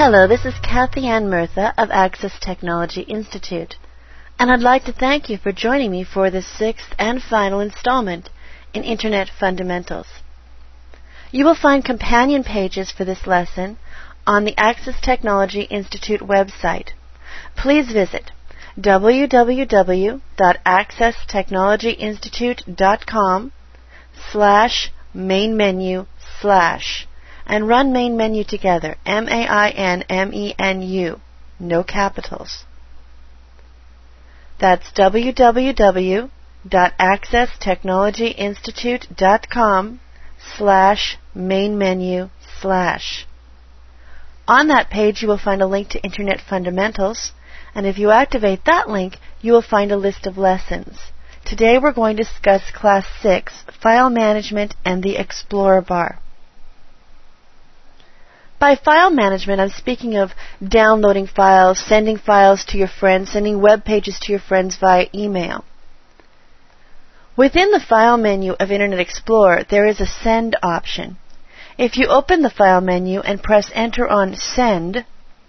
Hello, this is Kathy Ann Murtha of Access Technology Institute, and I'd like to thank you for joining me for this sixth and final installment in Internet Fundamentals. You will find companion pages for this lesson on the Access Technology Institute website. Please visit www.accesstechnologyinstitute.com/main menu/ and run main menu together, MAINMENU, no capitals. That's www.accesstechnologyinstitute.com/main menu/. On that page you will find a link to Internet Fundamentals, and if you activate that link you will find a list of lessons. Today we're going to discuss Class 6, File Management and the Explorer Bar. By file management, I'm speaking of downloading files, sending files to your friends, sending web pages to your friends via email. Within the File menu of Internet Explorer, there is a Send option. If you open the File menu and press Enter on Send,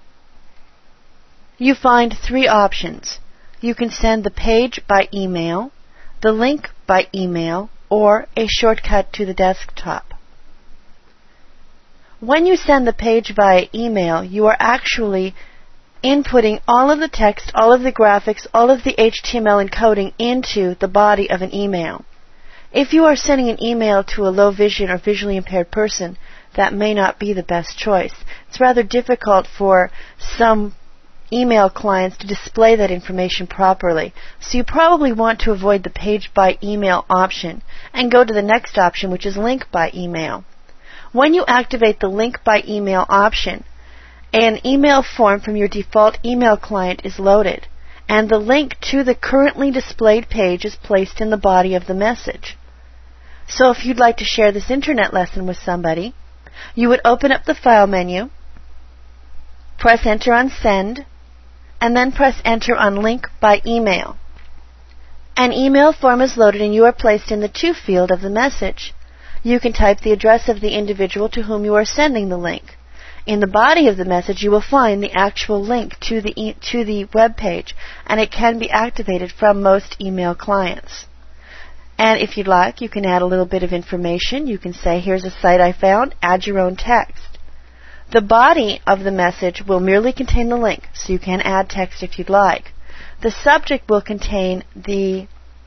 you find three options. You can send the page by email, the link by email, or a shortcut to the desktop. When you send the page via email, you are actually inputting all of the text, all of the graphics, all of the HTML encoding into the body of an email. If you are sending an email to a low vision or visually impaired person, that may not be the best choice. It's rather difficult for some email clients to display that information properly. So you probably want to avoid the page by email option and go to the next option, which is link by email. When you activate the link by email option, an email form from your default email client is loaded, and the link to the currently displayed page is placed in the body of the message. So if you'd like to share this internet lesson with somebody, you would open up the File menu, press Enter on Send, and then press Enter on Link by Email. An email form is loaded and you are placed in the To field of the message. You can type the address of the individual to whom you are sending the link. In the body of the message you will find the actual link to the web page, and it can be activated from most email clients. And if you'd like, you can add a little bit of information. You can say, here's a site I found, add your own text. The body of the message will merely contain the link, so you can add text if you'd like. The subject will contain the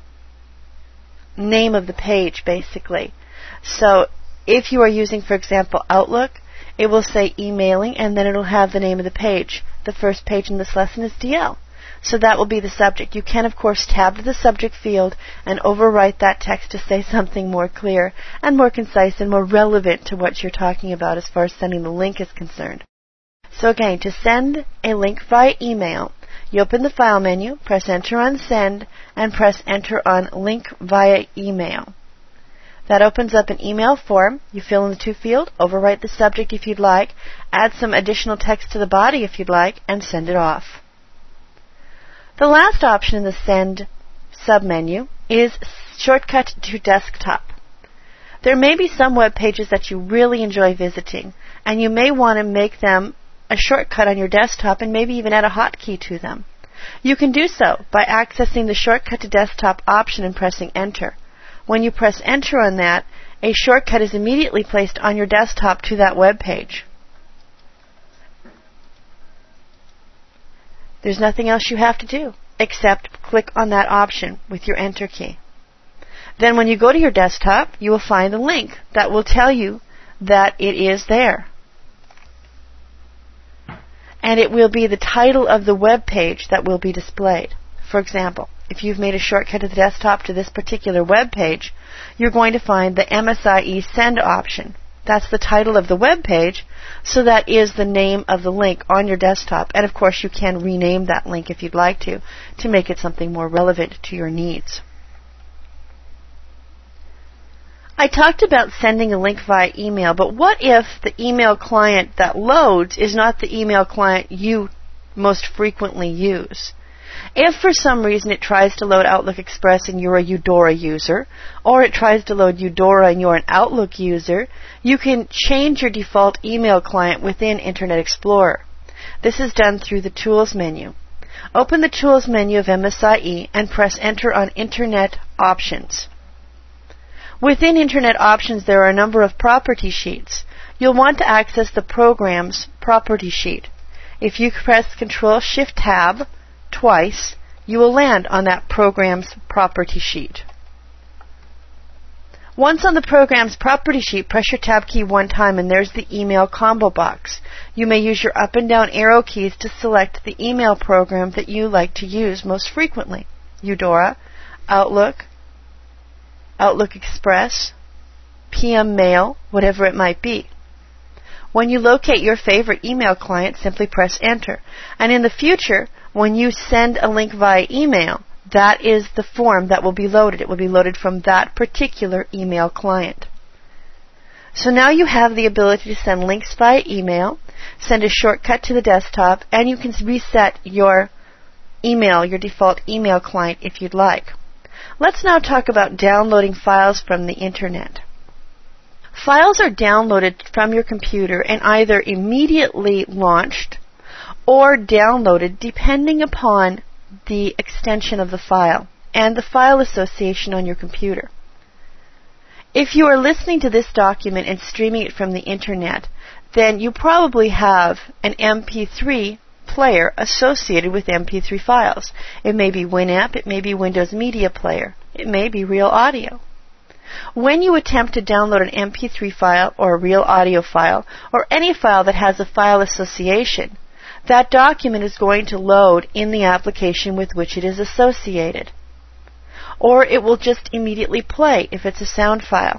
name of the page, basically. So if you are using, for example, Outlook, it will say emailing, and then it will have the name of the page. The first page in this lesson is DL. So that will be the subject. You can, of course, tab to the subject field and overwrite that text to say something more clear and more concise and more relevant to what you're talking about as far as sending the link is concerned. So again, to send a link via email, you open the File menu, press Enter on Send, and press Enter on Link via Email. That opens up an email form. You fill in the To field, overwrite the subject if you'd like, add some additional text to the body if you'd like, and send it off. The last option in the Send submenu is Shortcut to Desktop. There may be some web pages that you really enjoy visiting, and you may want to make them a shortcut on your desktop and maybe even add a hotkey to them. You can do so by accessing the Shortcut to Desktop option and pressing Enter. When you press Enter on that, a shortcut is immediately placed on your desktop to that web page. There's nothing else you have to do except click on that option with your Enter key. Then when you go to your desktop, you will find a link that will tell you that it is there. And it will be the title of the web page that will be displayed. For example, if you've made a shortcut to the desktop to this particular web page, you're going to find the MSIE Send option. That's the title of the web page, so that is the name of the link on your desktop. And of course you can rename that link if you'd like to make it something more relevant to your needs. I talked about sending a link via email, but what if the email client that loads is not the email client you most frequently use? If for some reason it tries to load Outlook Express and you're a Eudora user, or it tries to load Eudora and you're an Outlook user, you can change your default email client within Internet Explorer. This is done through the Tools menu. Open the Tools menu of MSIE and press Enter on Internet Options. Within Internet Options, there are a number of property sheets. You'll want to access the program's property sheet. If you press Control-Shift-Tab twice, you will land on that program's property sheet. Once on the program's property sheet, press your Tab key one time and there's the email combo box. You may use your up and down arrow keys to select the email program that you like to use most frequently. Eudora, Outlook, Outlook Express, PM Mail, whatever it might be. When you locate your favorite email client, simply press Enter. And in the future, when you send a link via email, that is the form that will be loaded. It will be loaded from that particular email client. So now you have the ability to send links via email, send a shortcut to the desktop, and you can reset your email, your default email client if you'd like. Let's now talk about downloading files from the Internet. Files are downloaded from your computer and either immediately launched or downloaded depending upon the extension of the file and the file association on your computer. If you are listening to this document and streaming it from the Internet, then you probably have an MP3 player associated with MP3 files. It may be Winamp, it may be Windows Media Player, it may be Real Audio. When you attempt to download an MP3 file or a Real Audio file or any file that has a file association, that document is going to load in the application with which it is associated. Or it will just immediately play if it's a sound file.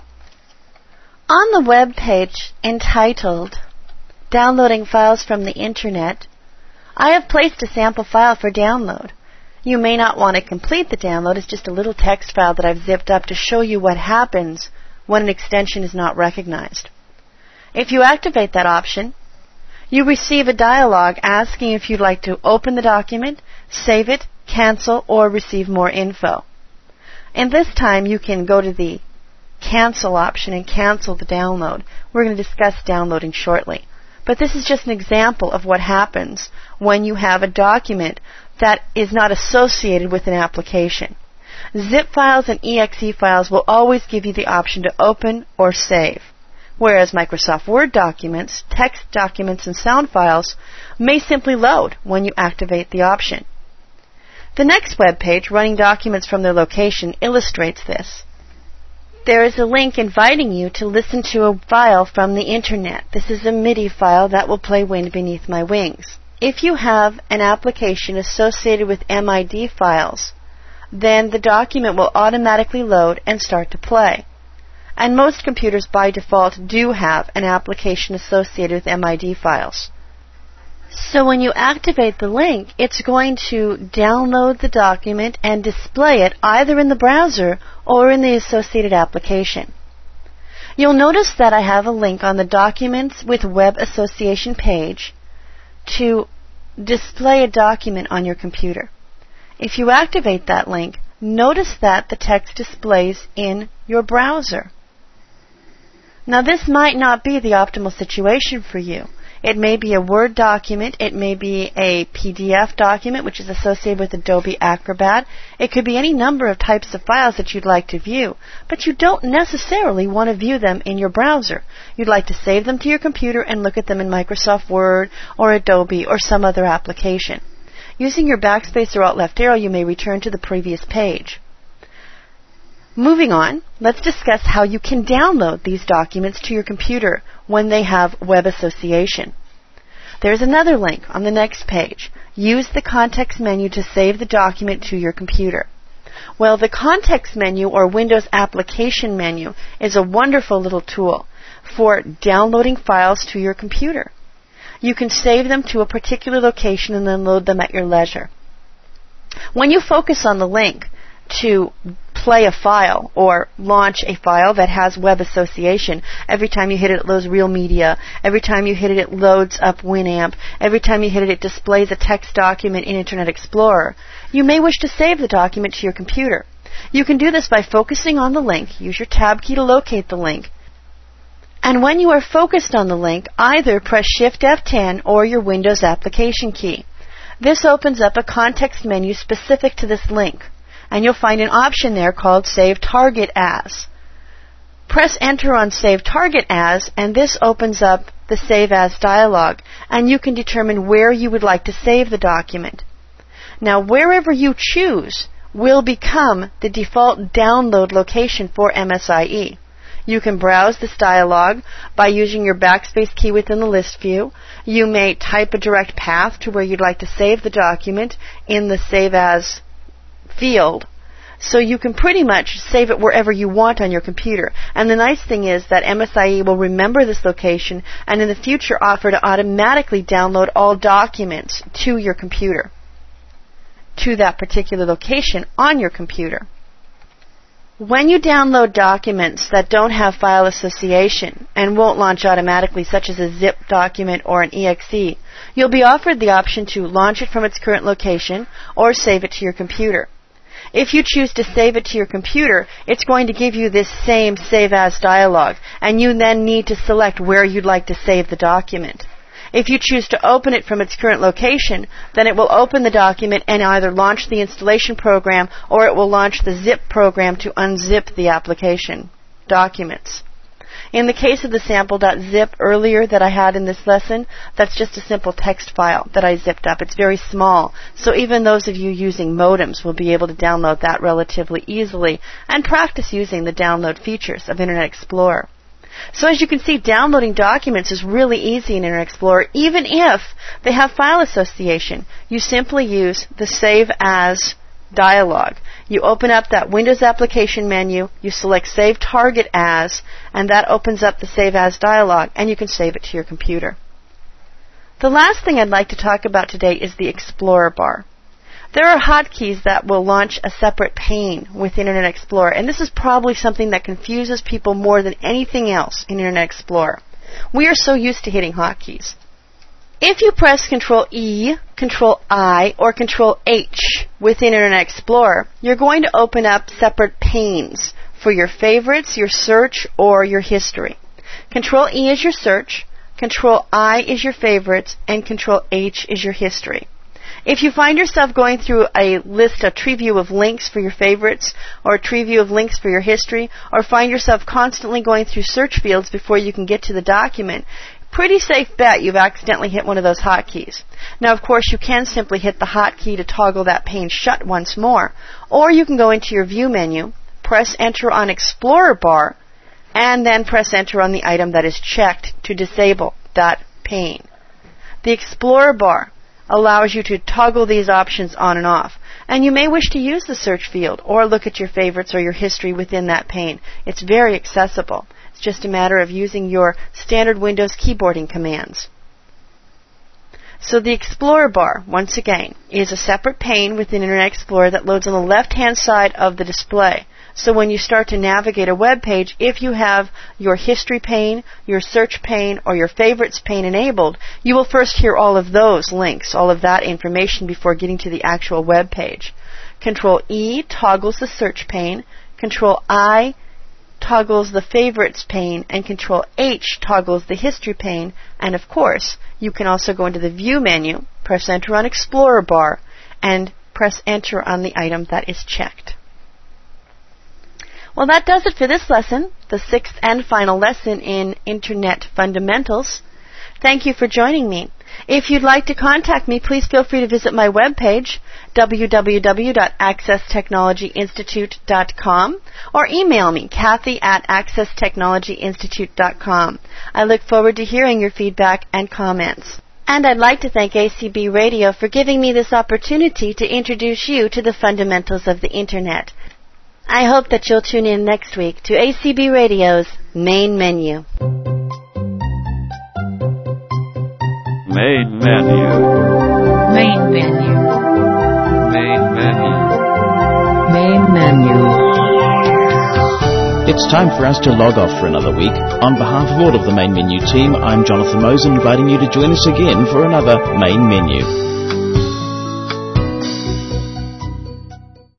On the web page entitled Downloading Files from the Internet, I have placed a sample file for download. You may not want to complete the download. It's just a little text file that I've zipped up to show you what happens when an extension is not recognized. If you activate that option, you receive a dialog asking if you'd like to open the document, save it, cancel, or receive more info. And this time you can go to the cancel option and cancel the download. We're going to discuss downloading shortly. But this is just an example of what happens when you have a document that is not associated with an application. Zip files and exe files will always give you the option to open or save, whereas Microsoft Word documents, text documents, and sound files may simply load when you activate the option. The next web page, Running Documents from Their Location, illustrates this. There is a link inviting you to listen to a file from the Internet. This is a MIDI file that will play Wind Beneath My Wings. If you have an application associated with MID files, then the document will automatically load and start to play. And most computers by default do have an application associated with MID files. So when you activate the link, it's going to download the document and display it either in the browser or in the associated application. You'll notice that I have a link on the Documents with Web Association page to display a document on your computer. If you activate that link, notice that the text displays in your browser. Now this might not be the optimal situation for you. It may be a Word document, it may be a PDF document which is associated with Adobe Acrobat. It could be any number of types of files that you'd like to view, but you don't necessarily want to view them in your browser. You'd like to save them to your computer and look at them in Microsoft Word or Adobe or some other application. Using your backspace or alt left arrow, you may return to the previous page. Moving on, let's discuss how you can download these documents to your computer when they have web association. There's another link on the next page. Use the context menu to save the document to your computer. Well, the context menu or Windows application menu is a wonderful little tool for downloading files to your computer. You can save them to a particular location and then load them at your leisure. When you focus on the link to play a file or launch a file that has web association, every time you hit it, it loads Real Media. Every time you hit it, it loads up Winamp. Every time you hit it, it displays a text document in Internet Explorer. You may wish to save the document to your computer. You can do this by focusing on the link. Use your Tab key to locate the link. And when you are focused on the link, either press Shift F10 or your Windows application key. This opens up a context menu specific to this link, and you'll find an option there called Save Target As. Press Enter on Save Target As, and this opens up the Save As dialog, and you can determine where you would like to save the document. Now, wherever you choose will become the default download location for MSIE. You can browse this dialog by using your backspace key within the list view. You may type a direct path to where you'd like to save the document in the Save As field. So you can pretty much save it wherever you want on your computer. And the nice thing is that MSIE will remember this location and in the future offer to automatically download all documents to your computer, to that particular location on your computer. When you download documents that don't have file association and won't launch automatically, such as a zip document or an exe, you'll be offered the option to launch it from its current location or save it to your computer. If you choose to save it to your computer, it's going to give you this same Save As dialog, and you then need to select where you'd like to save the document. If you choose to open it from its current location, then it will open the document and either launch the installation program or it will launch the zip program to unzip the application documents. In the case of the sample.zip earlier that I had in this lesson, that's just a simple text file that I zipped up. It's very small, so even those of you using modems will be able to download that relatively easily and practice using the download features of Internet Explorer. So as you can see, downloading documents is really easy in Internet Explorer, even if they have file association. You simply use the Save As dialog. You open up that Windows application menu, you select Save Target As, and that opens up the Save As dialog, and you can save it to your computer. The last thing I'd like to talk about today is the Explorer bar. There are hotkeys that will launch a separate pane with Internet Explorer, and this is probably something that confuses people more than anything else in Internet Explorer. We are so used to hitting hotkeys. If you press Control E, Control I, or Control H within Internet Explorer, you're going to open up separate panes for your favorites, your search, or your history. Control E is your search, Control I is your favorites, and Control H is your history. If you find yourself going through a tree view of links for your favorites, or a tree view of links for your history, or find yourself constantly going through search fields before you can get to the document, pretty safe bet you've accidentally hit one of those hotkeys. Now, of course, you can simply hit the hotkey to toggle that pane shut once more, or you can go into your View menu, press Enter on Explorer bar, and then press Enter on the item that is checked to disable that pane. The Explorer bar allows you to toggle these options on and off. And you may wish to use the search field or look at your favorites or your history within that pane. It's very accessible. It's just a matter of using your standard Windows keyboarding commands. So the Explorer bar, once again, is a separate pane within Internet Explorer that loads on the left-hand side of the display. So when you start to navigate a web page, if you have your history pane, your search pane, or your favorites pane enabled, you will first hear all of those links, all of that information before getting to the actual web page. Control E toggles the search pane, Control I toggles the favorites pane, and Control H toggles the history pane, and of course, you can also go into the View menu, press Enter on Explorer bar, and press Enter on the item that is checked. Well, that does it for this lesson, the sixth and final lesson in Internet Fundamentals. Thank you for joining me. If you'd like to contact me, please feel free to visit my webpage, www.accesstechnologyinstitute.com, or email me, Kathy@accesstechnologyinstitute.com. I look forward to hearing your feedback and comments. And I'd like to thank ACB Radio for giving me this opportunity to introduce you to the fundamentals of the Internet. I hope that you'll tune in next week to ACB Radio's Main Menu. Main Menu. Main Menu. Main Menu. Main Menu. It's time for us to log off for another week. On behalf of all of the Main Menu team, I'm Jonathan Mosen, inviting you to join us again for another Main Menu.